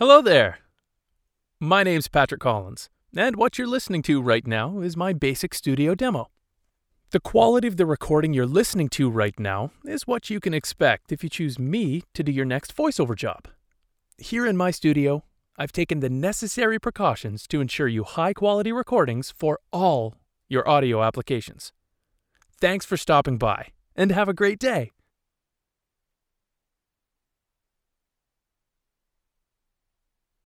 Hello there. My name's Patrick Collins, and what you're listening to right now is my basic studio demo. The quality of the recording you're listening to right now is what you can expect if you choose me to do your next voiceover job. Here in my studio, I've taken the necessary precautions to ensure you high-quality recordings for all your audio applications. Thanks for stopping by, and have a great day.